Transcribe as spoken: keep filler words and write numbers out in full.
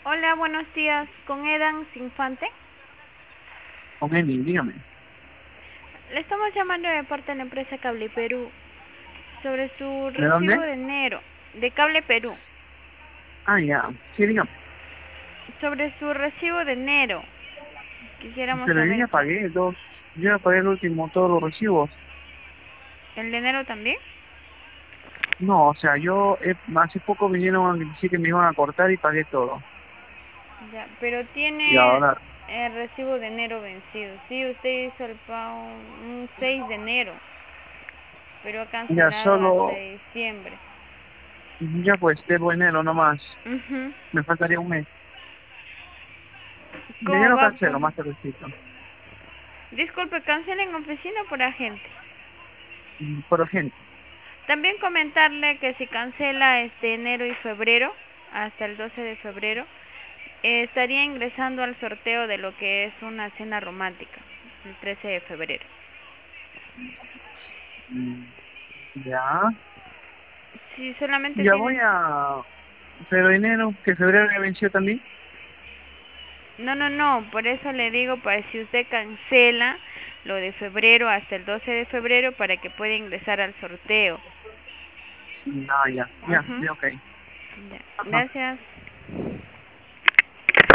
Hola, buenos días. ¿Con Edan Infante? Con Emi, dígame. Le estamos llamando de parte de la empresa Cable Perú sobre su ¿De recibo dónde? de enero de Cable Perú. Ah, ya. Sí, dígame. Sobre su recibo de enero. Quisiéramos Pero yo saber ya cómo. pagué dos, yo ya pagué el último, todos los recibos. ¿El de enero también? No, o sea, yo eh, hace poco vinieron a decir que me iban a cortar y pagué todo. Ya, pero Y tiene ahora, el recibo de enero vencido. Sí, usted hizo el pago un seis de enero, pero ha ya cancelado hasta solo, diciembre. ya pues, debo enero nomás. Ujú. Me faltaría un mes. Ya ya ¿Cómo lo va? Pues, cancelo, más tardecito. disculpe, ¿cancela en oficina o por agente? Mm, Pero gente, También comentarle que si cancela este enero y febrero, hasta el doce de febrero, eh, estaría ingresando al sorteo de lo que es una cena romántica, el trece de febrero. mm, ya, Si solamente ya voy tiene... a, pero enero, que febrero ya venció también. No, no, no, por eso le digo, para si usted cancela lo de febrero hasta el doce de febrero para que pueda ingresar al sorteo. No, ya, ya, Ajá. ya, ok. Ya. Ajá. Gracias.